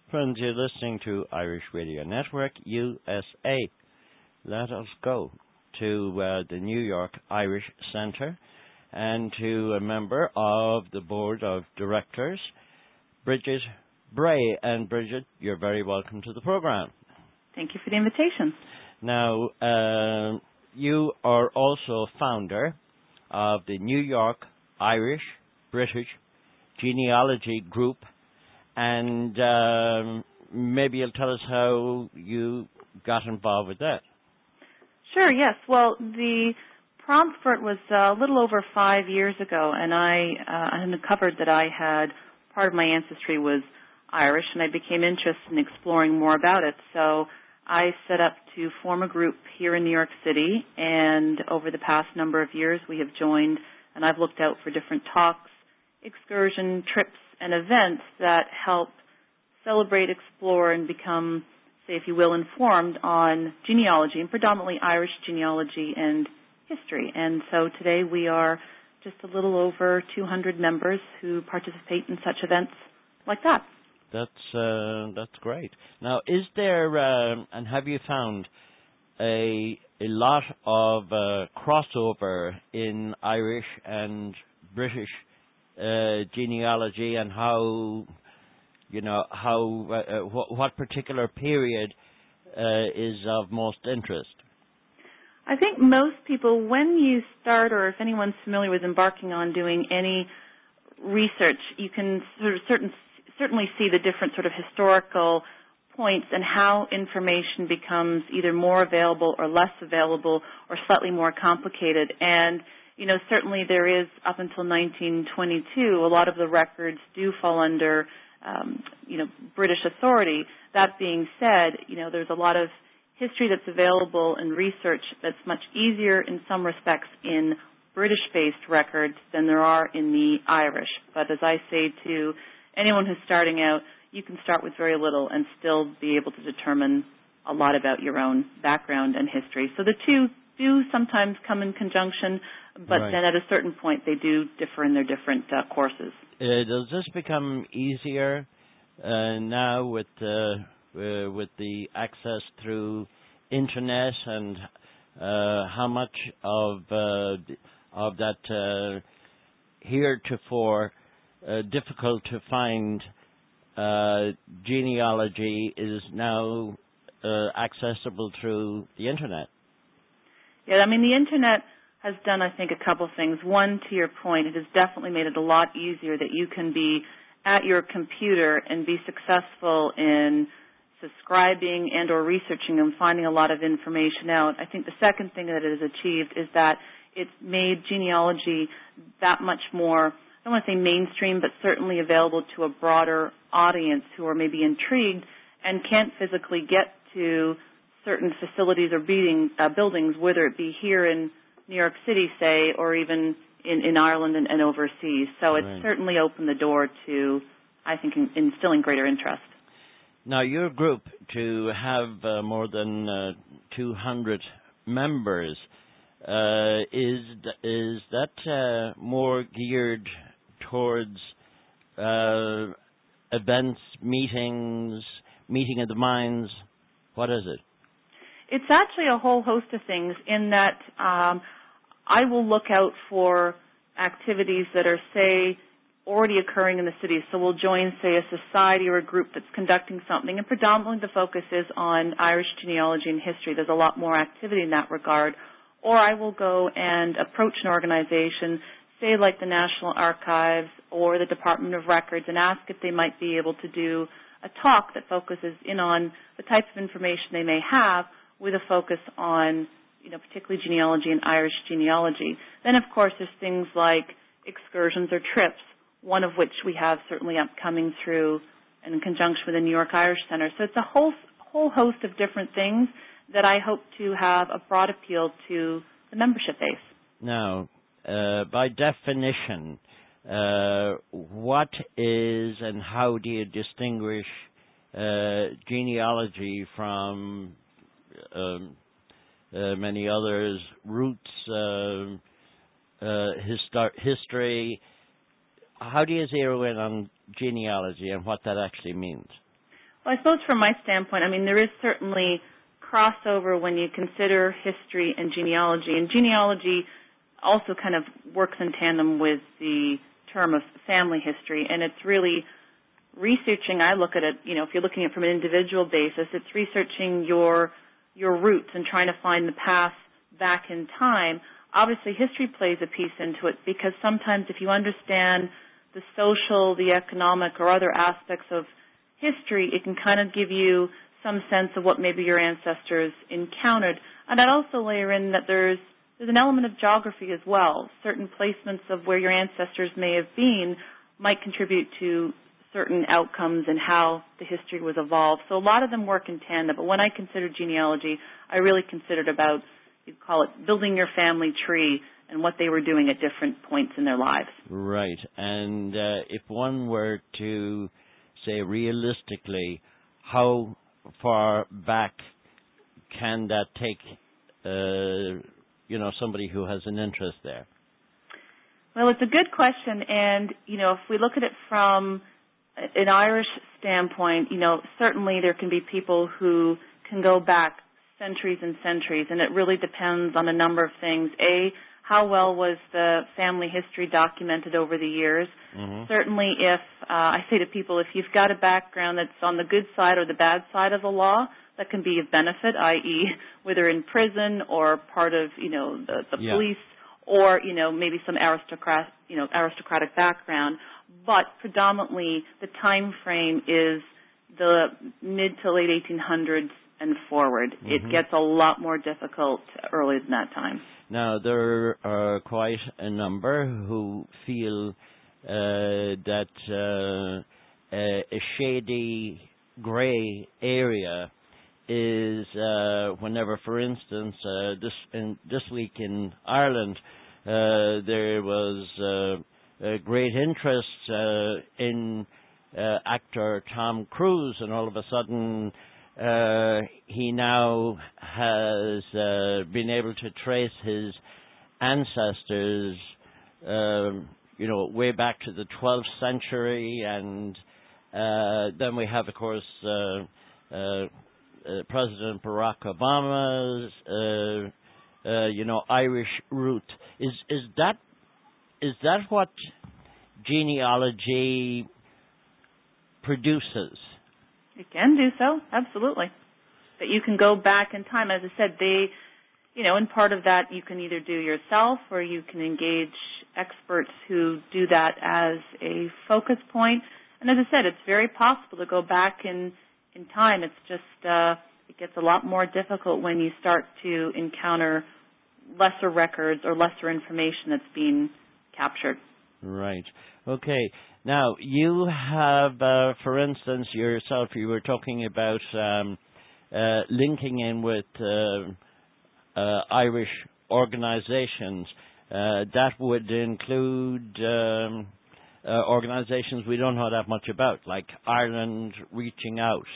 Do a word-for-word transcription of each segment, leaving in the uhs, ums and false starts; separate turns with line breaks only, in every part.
Friends, you're listening to Irish Radio Network, U S A. Let us go to uh, the New York Irish Centre and to a member of the Board of Directors, Bridget Bray. And Bridget, you're very welcome to the program.
Thank you for the invitation.
Now, uh, you are also founder of the New York Irish British Genealogy Group, and um, maybe you'll tell us how you got involved with that.
Sure, yes. Well, the prompt for it was uh, a little over five years ago, and I uh, uncovered that I had, part of my ancestry was Irish, and I became interested in exploring more about it. So I set up to form a group here in New York City, and over the past number of years we have joined, and I've looked out for different talks, excursion, trips, and events that help celebrate, explore, and become, say, if you will, informed on genealogy, and predominantly Irish genealogy and history. And so today we are just a little over two hundred members who participate in such events like that.
That's uh, that's great. Now, is there, um, and have you found a a lot of uh, crossover in Irish and British uh, genealogy, and how, you know, how uh, wh- what particular period uh, is of most interest?
I think most people, when you start, or if anyone's familiar with embarking on doing any research, you can sort of certain, certainly see the different sort of historical points and how information becomes either more available or less available or slightly more complicated. And, you know, certainly there is, up until nineteen twenty-two, a lot of the records do fall under, um, you know, British authority. That being said, you know, there's a lot of history that's available and research that's much easier in some respects in British-based records than there are in the Irish. But as I say to anyone who's starting out, you can start with very little and still be able to determine a lot about your own background and history. So the two do sometimes come in conjunction, but
Right.
then at a certain point they do differ in their different uh, courses.
Uh, does this become easier uh, now with uh, uh, with the access through internet, and uh, how much of uh, of that uh, heretofore uh, difficult to find uh, genealogy is now uh, accessible through the internet?
Yeah, I mean, the internet has done, I think, a couple things. One, to your point, it has definitely made it a lot easier that you can be at your computer and be successful in subscribing and or researching and finding a lot of information out. I think the second thing that it has achieved is that it's made genealogy that much more, I don't want to say mainstream, but certainly available to a broader audience who are maybe intrigued and can't physically get to certain facilities or beating, uh, buildings, whether it be here in New York City, say, or even in, in Ireland and, and overseas. So it's
Right.
certainly opened the door to, I think, in, instilling greater interest.
Now, your group, to have uh, more than uh, two hundred members, uh, is is that uh, more geared towards uh, events, meetings, meeting of the minds? What is it?
It's actually a whole host of things in that um, I will look out for activities that are, say, already occurring in the city. So we'll join, say, a society or a group that's conducting something, and predominantly the focus is on Irish genealogy and history. There's a lot more activity in that regard. Or I will go and approach an organization, say like the National Archives or the Department of Records, and ask if they might be able to do a talk that focuses in on the types of information they may have, with a focus on, you know, particularly genealogy and Irish genealogy. Then, of course, there's things like excursions or trips, one of which we have certainly upcoming through in conjunction with the New York Irish Center. So it's a whole whole host of different things that I hope to have a broad appeal to the membership base.
Now, uh, by definition, uh, what is and how do you distinguish uh, genealogy from um, uh, many others, roots, uh, uh, histo- history? How do you zero in on genealogy and what that actually means?
Well, I suppose from my standpoint, I mean, there is certainly crossover when you consider history and genealogy. And genealogy also kind of works in tandem with the term of family history. And it's really researching, I look at it, you know, if you're looking at it from an individual basis, it's researching your your roots and trying to find the path back in time. Obviously, history plays a piece into it because sometimes if you understand the social, the economic, or other aspects of history, it can kind of give you some sense of what maybe your ancestors encountered. And I'd also layer in that there's there's an element of geography as well. Certain placements of where your ancestors may have been might contribute to certain outcomes and how the history was evolved. So a lot of them work in tandem. But when I consider genealogy, I really considered about, you'd call it, building your family tree and what they were doing at different points in their lives.
Right. And uh, if one were to say realistically, how far back can that take, uh, you know, somebody who has an interest there?
Well, it's a good question. And, you know, if we look at it from an Irish standpoint, you know, certainly there can be people who can go back centuries and centuries, and it really depends on a number of things. A, how well was the family history documented over the years? Mm-hmm. Certainly if, uh, I say to people, if you've got a background that's on the good side or the bad side of the law, that can be of benefit, that is whether in prison or part of, you know, the, the yeah. police or, you know, maybe some aristocrat, you know, aristocratic background. But predominantly the time frame is the mid to late eighteen hundreds and forward. Mm-hmm. It gets a lot more difficult earlier than that time.
Now, there are quite a number who feel uh, that uh, a, a shady gray area is uh, whenever, for instance, uh, this in, this week in Ireland, uh, there was uh, a great interest uh, in uh, actor Tom Cruise, and all of a sudden uh, he now has uh, been able to trace his ancestors, uh, you know, way back to the twelfth century, and uh, then we have, of course, uh, uh, Uh, President Barack Obama's, uh, uh, you know, Irish root. Is is that is that what genealogy produces?
It can do so, absolutely. That you can go back in time. As I said, they, you know, and part of that you can either do yourself or you can engage experts who do that as a focus point. And as I said, it's very possible to go back in in time. It's just, uh, it gets a lot more difficult when you start to encounter lesser records or lesser information that's being captured.
Right. Okay. Now, you have, uh, for instance, yourself, you were talking about um, uh, linking in with uh, uh, Irish organizations. Uh, that would include um, Uh, organizations we don't know that much about, like Ireland Reaching Out,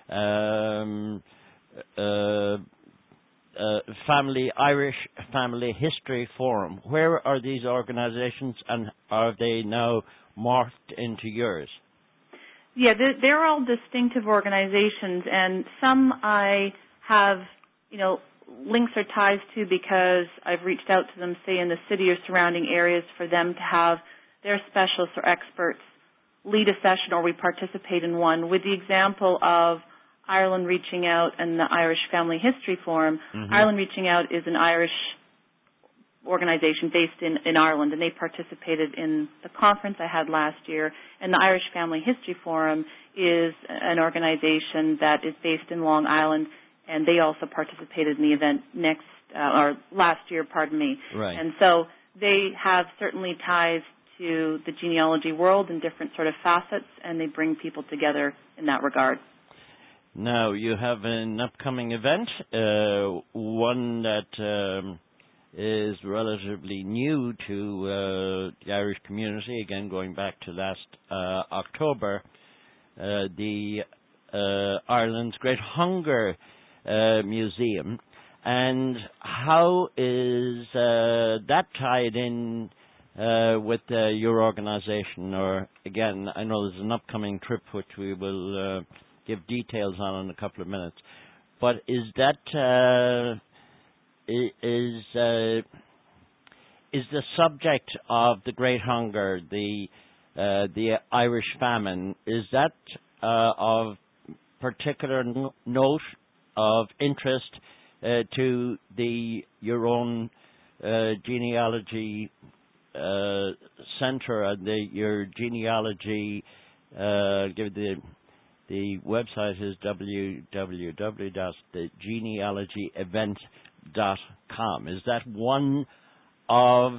um, uh, uh, Family Irish Family History Forum. Where are these organizations, and are they now morphed into yours?
Yeah, they're, they're all distinctive organizations, and some I have, you know, links or ties to because I've reached out to them, say, in the city or surrounding areas, for them to have their specialists or experts lead a session, or we participate in one. With the example of Ireland Reaching Out and the Irish Family History Forum, mm-hmm. Ireland Reaching Out is an Irish organization based in, in Ireland, and they participated in the conference I had last year. And the Irish Family History Forum is an organization that is based in Long Island, and they also participated in the event next uh, or last year, pardon me.
Right.
And so they have certainly ties to the genealogy world in different sort of facets, and they bring people together in that regard.
Now, you have an upcoming event, uh, one that um, is relatively new to uh, the Irish community, again going back to last uh, October, uh, the uh, Ireland's Great Hunger uh, Museum. And how is uh, that tied in Uh, with uh, your organization? Or again, I know there's an upcoming trip which we will uh, give details on in a couple of minutes. But is that uh, i- is uh, is the subject of the Great Hunger, the uh, the Irish famine, is that uh, of particular no- note of interest uh, to the your own uh, genealogy uh, center and the your genealogy? Uh, give the the website is w w w dot the genealogy event dot com. Is that one of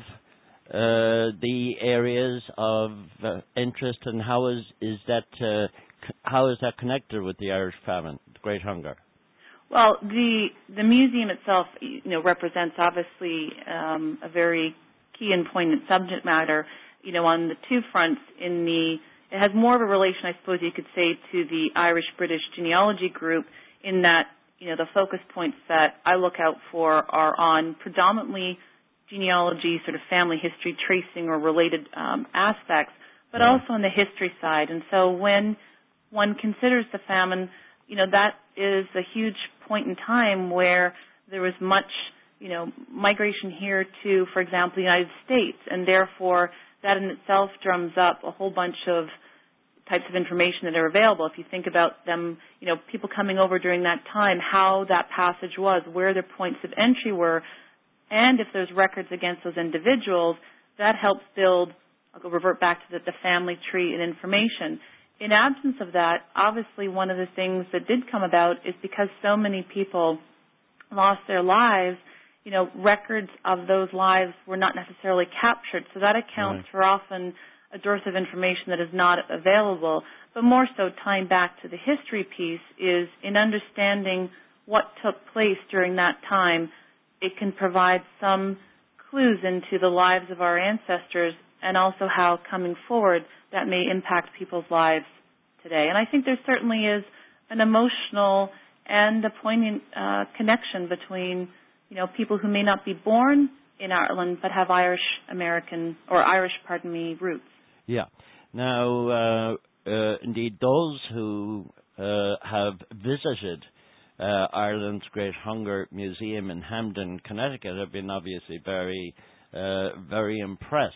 uh, the areas of uh, interest, and how is is that uh, c- how is that connected with the Irish famine, the Great Hunger?
Well, the the museum itself, you know, represents obviously um, a very key and poignant subject matter. You know, on the two fronts, in the it has more of a relation, I suppose you could say, to the Irish-British genealogy group, in that, you know, the focus points that I look out for are on predominantly genealogy, sort of family history, tracing or related um, aspects, but
Right.
also on the history side. And so when one considers the famine, you know, that is a huge point in time where there was much, you know, migration here to, for example, the United States, and therefore that in itself drums up a whole bunch of types of information that are available. If you think about them, you know, people coming over during that time, how that passage was, where their points of entry were, and if there's records against those individuals, that helps build, I'll go revert back to the, the family tree and information. In absence of that, obviously one of the things that did come about is because so many people lost their lives, you know, records of those lives were not necessarily captured. So that accounts
Right.
for often a dearth of information that is not available. But more so, tying back to the history piece, is in understanding what took place during that time, it can provide some clues into the lives of our ancestors, and also how coming forward that may impact people's lives today. And I think there certainly is an emotional and a poignant uh, connection between, you know, people who may not be born in Ireland but have Irish American or Irish, pardon me, roots.
Yeah. Now, uh, uh, indeed, those who uh, have visited uh, Ireland's Great Hunger Museum in Hamden, Connecticut, have been obviously very, uh, very impressed.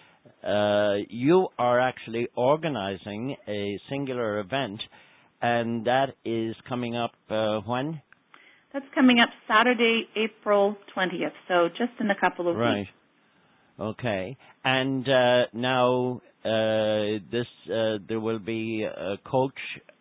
Uh, you are actually organizing a singular event, and that is coming up uh, when?
That's coming up Saturday, April twentieth, so just in a couple of
Right.
weeks.
Okay. And uh, now uh, this uh, there will be a coach,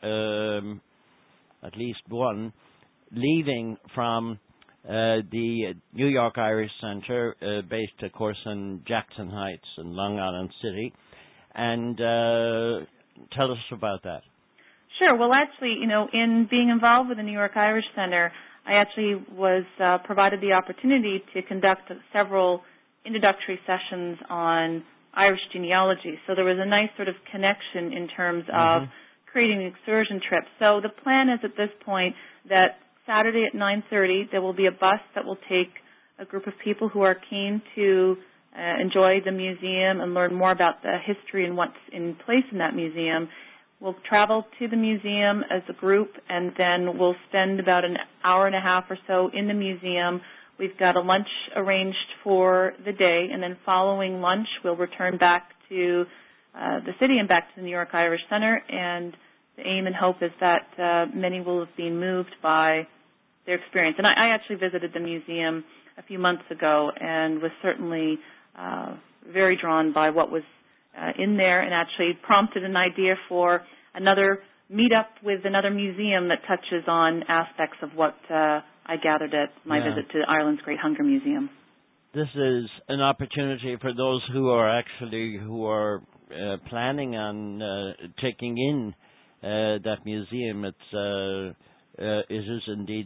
um, at least one, leaving from uh, the New York Irish Center, uh, based, of course, in Jackson Heights in Long Island City. And uh, tell us about that.
Sure. Well, actually, you know, in being involved with the New York Irish Center, I actually was uh, provided the opportunity to conduct several introductory sessions on Irish genealogy. So there was a nice sort of connection in terms of
Mm-hmm.
creating an excursion trip. So the plan is at this point that Saturday at nine thirty there will be a bus that will take a group of people who are keen to uh, enjoy the museum and learn more about the history and what's in place in that museum. We'll travel to the museum as a group, and then we'll spend about an hour and a half or so in the museum. We've got a lunch arranged for the day, and then following lunch, we'll return back to uh, the city and back to the New York Irish Center, and the aim and hope is that uh, many will have been moved by their experience. And I, I actually visited the museum a few months ago and was certainly uh, very drawn by what was uh, in there, and actually prompted an idea for another meetup with another museum that touches on aspects of what uh, I gathered at my
Yeah.
visit to Ireland's Great Hunger Museum.
This is an opportunity for those who are actually who are uh, planning on uh, taking in uh, that museum. It's uh, uh, it is indeed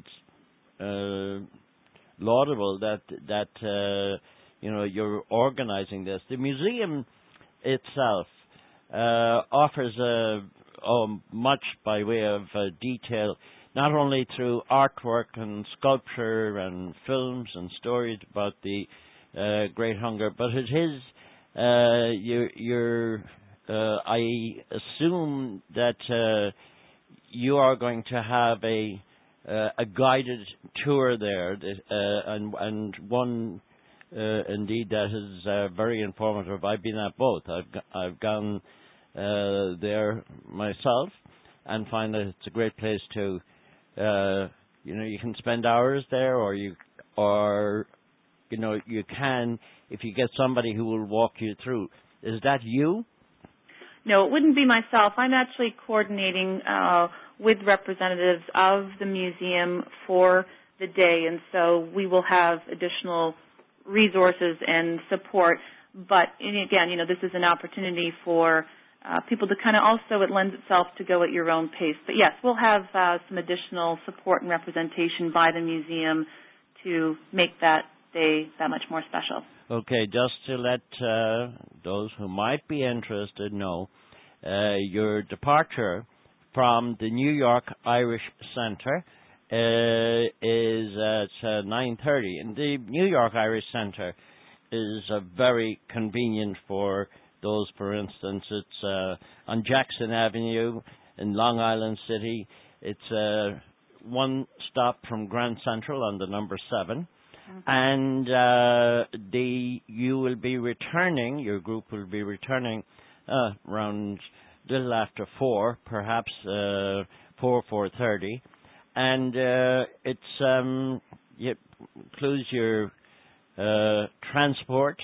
uh, laudable that that uh, you know you're organizing this. The museum itself uh, offers a oh, much by way of uh, detail, not only through artwork and sculpture and films and stories about the uh, Great Hunger, but it is, uh, you're, you're uh, I assume that uh, you are going to have a uh, a guided tour there, uh, and and one uh, indeed that is uh, very informative. I've been at both. I've g- I've gone uh, there myself, and find that it's a great place to. Uh, you know, you can spend hours there, or you or you know you can if you get somebody who will walk you through. Is that you?
No, it wouldn't be myself. I'm actually coordinating uh, with representatives of the museum for the day, and so we will have additional resources and support. But and again, you know, this is an opportunity for uh, people to kind of also, it lends itself to go at your own pace. But yes, we'll have uh, some additional support and representation by the museum to make that day that much more special.
Okay, just to let uh, those who might be interested know, uh, your departure from the New York Irish Centre uh, is at uh, nine thirty. And the New York Irish Centre is uh, very convenient for those, for instance. It's uh, on Jackson Avenue in Long Island City. It's uh, one stop from Grand Central on the number seven. And uh, the you will be returning, your group will be returning uh, around a little after four, perhaps uh, four, four thirty. And uh, it's um, it includes your uh, transport,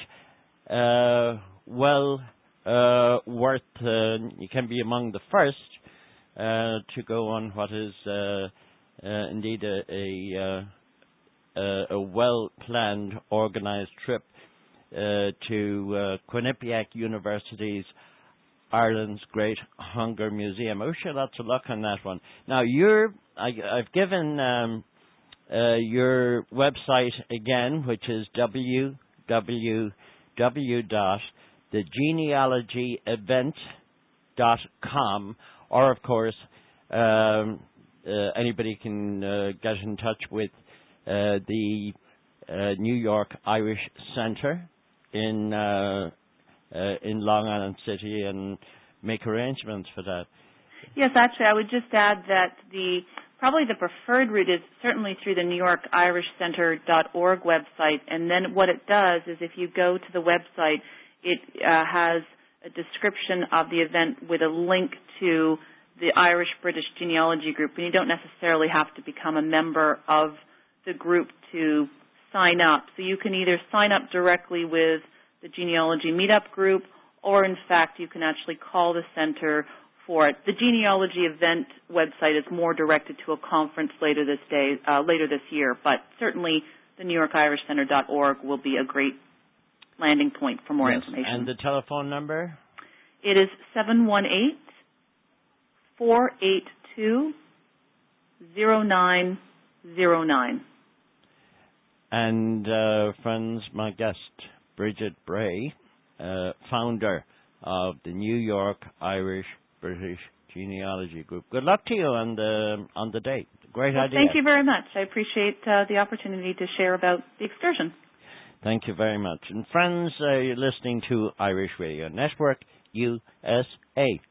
uh, well uh, worth, uh, you can be among the first uh, to go on what is uh, uh, indeed a, a uh, Uh, a well-planned, organized trip uh, to uh, Quinnipiac University's Ireland's Great Hunger Museum. I wish you lots of luck on that one. Now, you're, I, I've given um, uh, your website again, which is w w w dot the genealogy event dot com, or, of course, um, uh, anybody can uh, get in touch with Uh, the uh, New York Irish Centre in uh, uh, in Long Island City and make arrangements for that.
Yes, actually, I would just add that the probably the preferred route is certainly through the New York Irish Centre dot org website, and then what it does is if you go to the website, it uh, has a description of the event with a link to the Irish British Genealogy Group, and you don't necessarily have to become a member of the group to sign up. So you can either sign up directly with the Genealogy Meetup group, or in fact you can actually call the center for it. The Genealogy event website is more directed to a conference later this day, uh, later this year, but certainly the New York Irish Centre dot org will be a great landing point for more
yes.
information.
And the telephone number?
It is seven one eight, four eight two, zero nine zero nine.
And, uh, friends, my guest, Bridget Bray, uh, founder of the New York Irish British Genealogy Group. Good luck to you on the, on the day. Great
well,
idea.
Thank you very much. I appreciate uh, the opportunity to share about the excursion.
Thank you very much. And friends, uh, you're listening to Irish Radio Network, U S A.